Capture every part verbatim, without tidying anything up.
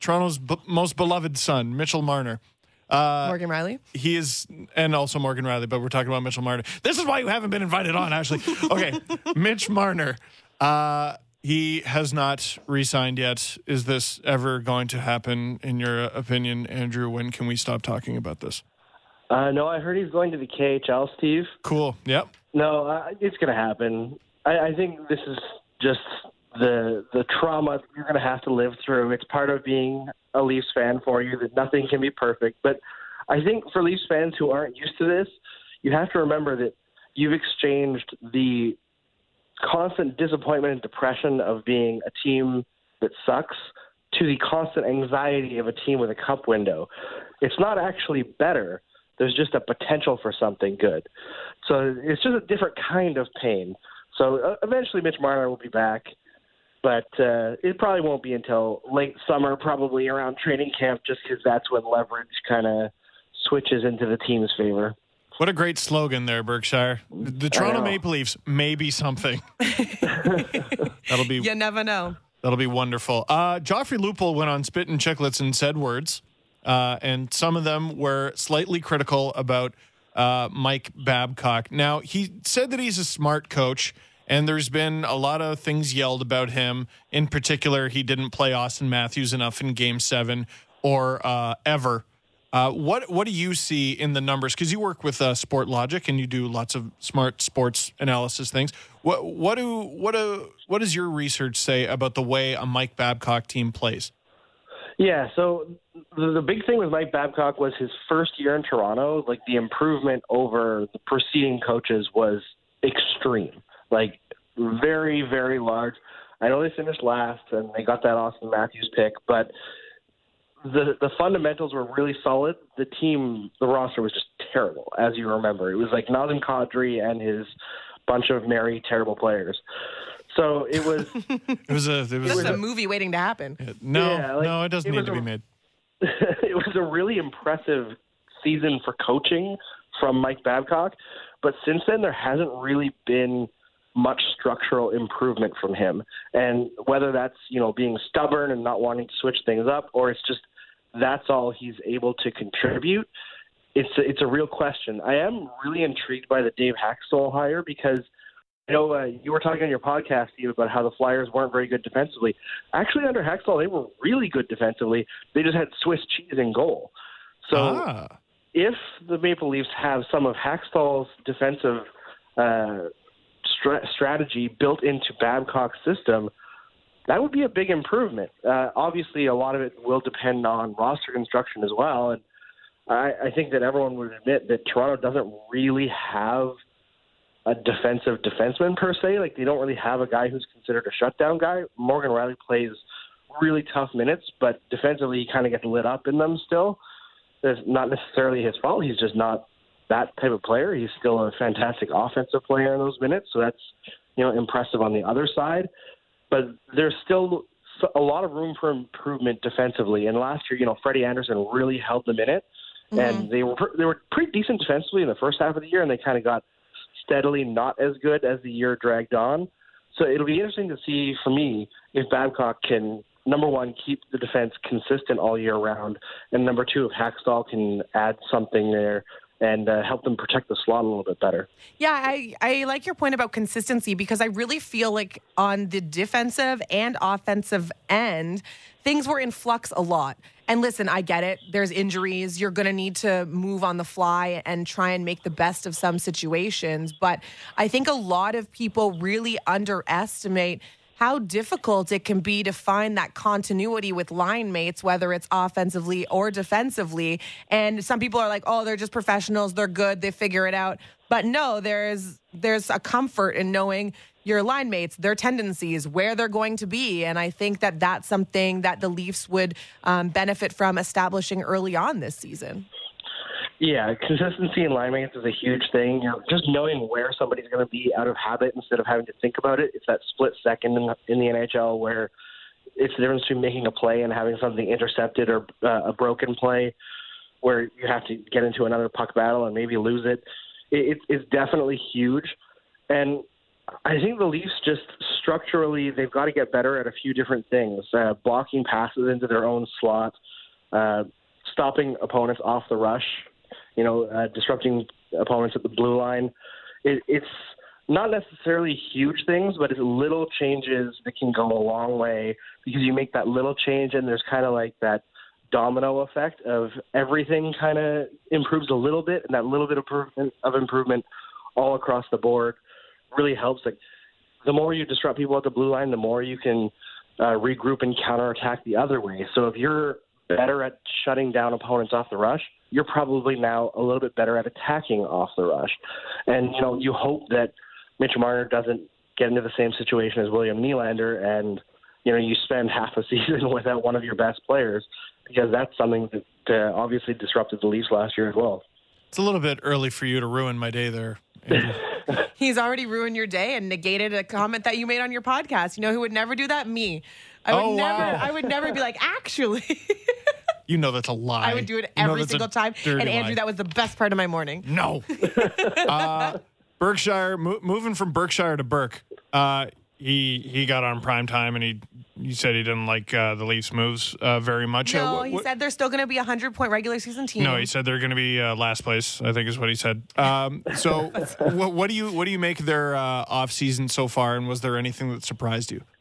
Toronto's b- most beloved son, Mitchell Marner. Uh, Morgan Riley? He is, and also Morgan Riley, but we're talking about Mitchell Marner. This is why you haven't been invited on, Ashley. Okay, Mitch Marner. Uh, he has not re-signed yet. Is this ever going to happen, in your opinion, Andrew? When can we stop talking about this? Uh, no, I heard he's going to the K H L, Steve. Cool, yep. No, uh, it's going to happen. I, I think this is just the the trauma you're going to have to live through. It's part of being a Leafs fan for you, that nothing can be perfect. But I think for Leafs fans who aren't used to this, you have to remember that you've exchanged the constant disappointment and depression of being a team that sucks to the constant anxiety of a team with a cup window. It's not actually better. There's just a potential for something good. So it's just a different kind of pain. So uh, eventually Mitch Marner will be back, but uh, it probably won't be until late summer, probably around training camp, just because that's when leverage kind of switches into the team's favor. What a great slogan there, Berkshire. The Toronto Maple Leafs may be something. That'll be. You never know. That'll be wonderful. Uh, Joffrey Lupul went on Spit and Chicklets and said words, uh, and some of them were slightly critical about uh, Mike Babcock. Now, he said that he's a smart coach, and there's been a lot of things yelled about him. In particular, he didn't play Austin Matthews enough in Game seven or uh, ever. Uh, what what do you see in the numbers? Because you work with uh, Sport Logic and you do lots of smart sports analysis things. What what do what do what does your research say about the way a Mike Babcock team plays? Yeah, so the, the big thing with Mike Babcock was his first year in Toronto. Like, the improvement over the preceding coaches was extreme, like very, very large. I know they finished last and they got that Austin Matthews pick, but the the fundamentals were really solid. The team, the roster was just terrible, as you remember. It was like Nazem Kadri and his bunch of merry, terrible players. So it was. it was a. It was This is a, a movie waiting to happen. No, yeah, like, no, it doesn't it need to a, be made. It was a really impressive season for coaching from Mike Babcock, but since then there hasn't really been much structural improvement from him. And whether that's, you know, being stubborn and not wanting to switch things up, or it's just that's all he's able to contribute, it's a, it's a real question. I am really intrigued by the Dave Haxtell hire because, you know, uh, you were talking on your podcast, Steve, about how the Flyers weren't very good defensively. Actually, under Haxtell, they were really good defensively. They just had Swiss cheese in goal. So ah. if the Maple Leafs have some of Haxtell's defensive uh, stra- strategy built into Babcock's system, that would be a big improvement. Uh, obviously, a lot of it will depend on roster construction as well. And I, I think that everyone would admit that Toronto doesn't really have a defensive defenseman per se. Like, they don't really have a guy who's considered a shutdown guy. Morgan Riley plays really tough minutes, but defensively he kind of gets lit up in them still. It's not necessarily his fault. He's just not that type of player. He's still a fantastic offensive player in those minutes, so that's, you know, impressive on the other side. But there's still a lot of room for improvement defensively. And last year, you know, Freddie Anderson really held them in it, mm-hmm. and they were they were pretty decent defensively in the first half of the year, and they kind of got steadily not as good as the year dragged on. So it'll be interesting to see, for me, if Babcock can, number one, keep the defense consistent all year round, and number two, if Haxtell can add something there and uh, help them protect the slot a little bit better. Yeah, I, I like your point about consistency, because I really feel like on the defensive and offensive end, things were in flux a lot. And listen, I get it. There's injuries. You're going to need to move on the fly and try and make the best of some situations. But I think a lot of people really underestimate how difficult it can be to find that continuity with line mates, whether it's offensively or defensively. And some people are like, oh, they're just professionals. They're good. They figure it out. But no, there's there's a comfort in knowing your line mates, their tendencies, where they're going to be. And I think that that's something that the Leafs would um, benefit from establishing early on this season. Yeah, consistency in line mates is a huge thing. You know, just knowing where somebody's going to be out of habit instead of having to think about it. It's that split second in the, in the N H L where it's the difference between making a play and having something intercepted or uh, a broken play where you have to get into another puck battle and maybe lose it. it it's definitely huge. And I think the Leafs just structurally, they've got to get better at a few different things. Uh, blocking passes into their own slot, uh, stopping opponents off the rush, you know, uh, disrupting opponents at the blue line. It, it's not necessarily huge things, but it's little changes that can go a long way, because you make that little change and there's kind of like that domino effect of everything kind of improves a little bit, and that little bit of improvement, of improvement all across the board really helps. Like, the more you disrupt people at the blue line, the more you can uh, regroup and counterattack the other way. So if you're better at shutting down opponents off the rush, you're probably now a little bit better at attacking off the rush. And, you know, you hope that Mitch Marner doesn't get into the same situation as William Nylander and, you know, you spend half a season without one of your best players, because that's something that uh, obviously disrupted the Leafs last year as well. It's a little bit early for you to ruin my day there, Andrew. He's already ruined your day and negated a comment that you made on your podcast. You know who would never do that? Me. I would Oh, never wow. I would never be like, actually. You know that's a lie. I would do it You know every that's a single time. dirty And Andrew, lie. that was the best part of my morning. No. uh, Berkshire, mo- moving from Berkshire to Burke, uh, he he got on prime time, and he he said he didn't like uh, the Leafs' moves uh, very much. No, Uh, wh- he wh- said they're still going to be a hundred-point regular season team. No, he said they're going to be uh, last place, I think is what he said. Um, so what, what do you what do you make of their uh, off-season so far, and was there anything that surprised you?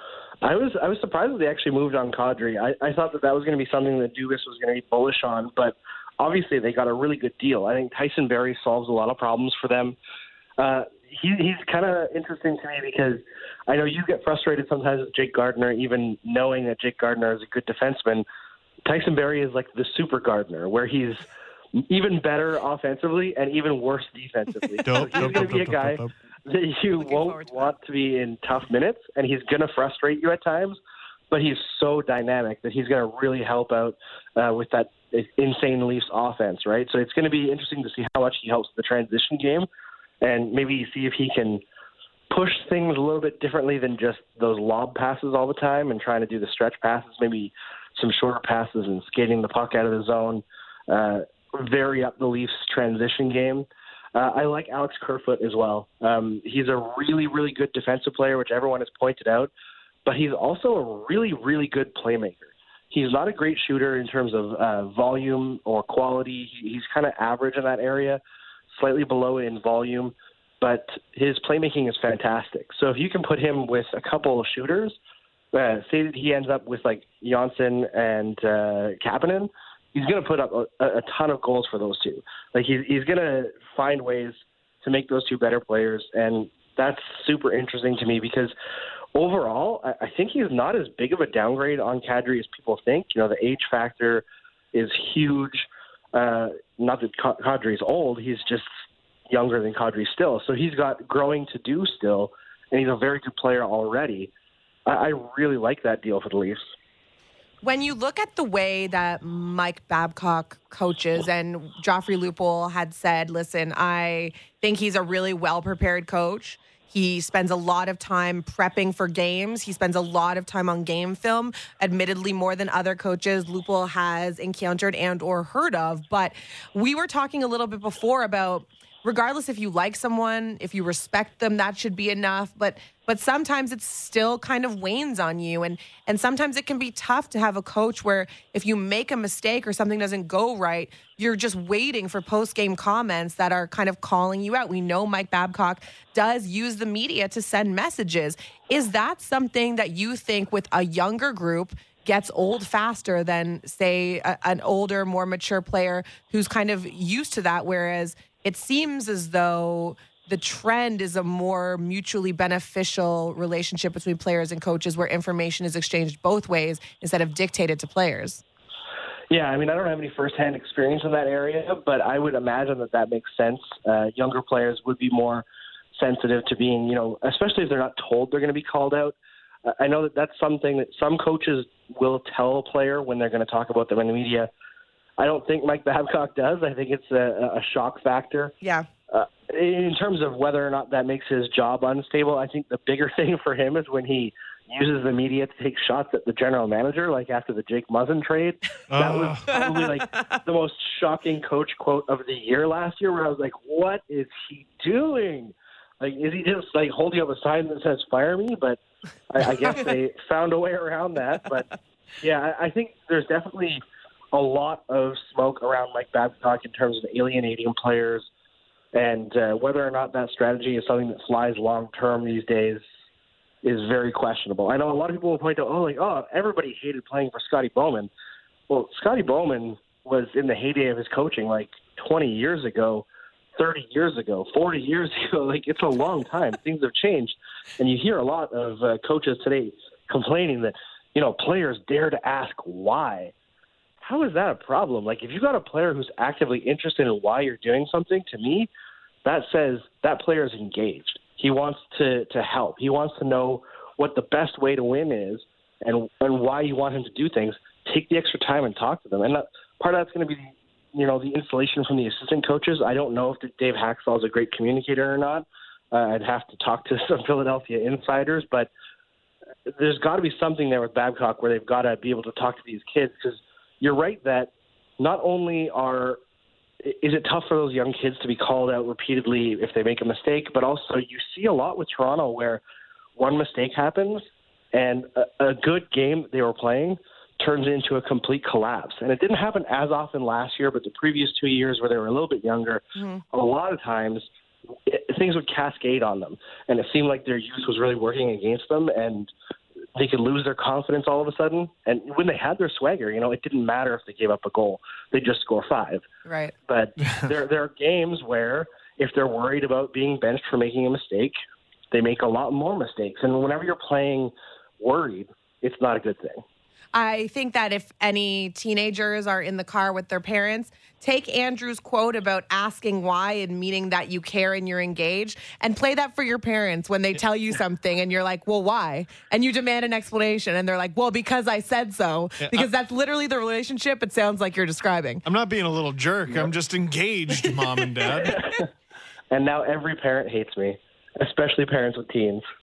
I was I was surprised that they actually moved on Kadri. I, I thought that that was going to be something that Dubas was going to be bullish on, but obviously they got a really good deal. I think Tyson Barrie solves a lot of problems for them. Uh, he, he's kind of interesting to me because I know you get frustrated sometimes with Jake Gardiner, even knowing that Jake Gardiner is a good defenseman. Tyson Barrie is like the super Gardiner, where he's even better offensively and even worse defensively. So he's going to be a guy that you Looking forward won't to want to be in tough minutes, and he's going to frustrate you at times, but he's so dynamic that he's going to really help out uh, with that insane Leafs offense, right? So it's going to be interesting to see how much he helps the transition game, and maybe see if he can push things a little bit differently than just those lob passes all the time and trying to do the stretch passes, maybe some shorter passes and skating the puck out of the zone, uh, vary up the Leafs transition game. Uh, I like Alex Kerfoot as well. Um, he's a really, really good defensive player, which everyone has pointed out, but he's also a really, really good playmaker. He's not a great shooter in terms of uh, volume or quality. He, he's kind of average in that area, slightly below in volume, but his playmaking is fantastic. So if you can put him with a couple of shooters, uh, say that he ends up with like Janssen and uh, Kapanen, he's going to put up a, a ton of goals for those two. Like he's he's going to find ways to make those two better players, and that's super interesting to me because overall, I, I think he's not as big of a downgrade on Kadri as people think. You know, the age factor is huge. Uh, not that Kadri's old; he's just younger than Kadri still. So he's got growing to do still, and he's a very good player already. I, I really like that deal for the Leafs. When you look at the way that Mike Babcock coaches, and Joffrey Lupul had said, listen, I think he's a really well-prepared coach. He spends a lot of time prepping for games. He spends a lot of time on game film, admittedly more than other coaches Lupul has encountered and or heard of. But we were talking a little bit before about regardless if you like someone, if you respect them, that should be enough. But but sometimes it still kind of wanes on you. And, and sometimes it can be tough to have a coach where if you make a mistake or something doesn't go right, you're just waiting for post-game comments that are kind of calling you out. We know Mike Babcock does use the media to send messages. Is that something that you think with a younger group gets old faster than, say, a, an older, more mature player who's kind of used to that, whereas it seems as though the trend is a more mutually beneficial relationship between players and coaches where information is exchanged both ways instead of dictated to players? Yeah, I mean, I don't have any firsthand experience in that area, but I would imagine that that makes sense. Uh, younger players would be more sensitive to being, you know, especially if they're not told they're going to be called out. Uh, I know that that's something that some coaches will tell a player when they're going to talk about them in the media. I don't think Mike Babcock does. I think it's a, a shock factor. Yeah. Uh, in terms of whether or not that makes his job unstable, I think the bigger thing for him is when he uses the media to take shots at the general manager, like after the Jake Muzzin trade. That was probably like the most shocking coach quote of the year last year, where I was like, what is he doing? Like, is he just like holding up a sign that says "Fire me"? But I, I guess they found a way around that. But yeah, I, I think there's definitely a lot of smoke around Mike Babcock in terms of alienating players, and uh, whether or not that strategy is something that flies long term these days is very questionable. I know a lot of people will point out, oh, like, oh, everybody hated playing for Scotty Bowman. Well, Scotty Bowman was in the heyday of his coaching like twenty years ago, thirty years ago, forty years ago. Like, it's a long time. Things have changed. And you hear a lot of uh, coaches today complaining that, you know, players dare to ask why. How is that a problem? Like, if you got a player who's actively interested in why you're doing something, to me, that says that player is engaged. He wants to, to help. He wants to know what the best way to win is and, and why you want him to do things. Take the extra time and talk to them. And that, part of that's going to be, you know, the installation from the assistant coaches. I don't know if Dave Haxall is a great communicator or not. Uh, I'd have to talk to some Philadelphia insiders, but there's got to be something there with Babcock where they've got to be able to talk to these kids, because you're right that not only are is it tough for those young kids to be called out repeatedly if they make a mistake, but also you see a lot with Toronto where one mistake happens and a, a good game they were playing turns into a complete collapse. And it didn't happen as often last year, but the previous two years where they were a little bit younger, mm-hmm. a lot of times it, things would cascade on them. And it seemed like their youth was really working against them, and they could lose their confidence all of a sudden. And when they had their swagger, you know, it didn't matter if they gave up a goal. They'd just score five. Right. But there, there are games where if they're worried about being benched for making a mistake, they make a lot more mistakes. And whenever you're playing worried, it's not a good thing. I think that if any teenagers are in the car with their parents, take Andrew's quote about asking why and meaning that you care and you're engaged, and play that for your parents when they tell you something and you're like, well, why? And you demand an explanation and they're like, well, because I said so. Yeah, because I, that's literally the relationship it sounds like you're describing. I'm not being a little jerk. I'm just engaged, Mom and Dad. And now every parent hates me, especially parents with teens.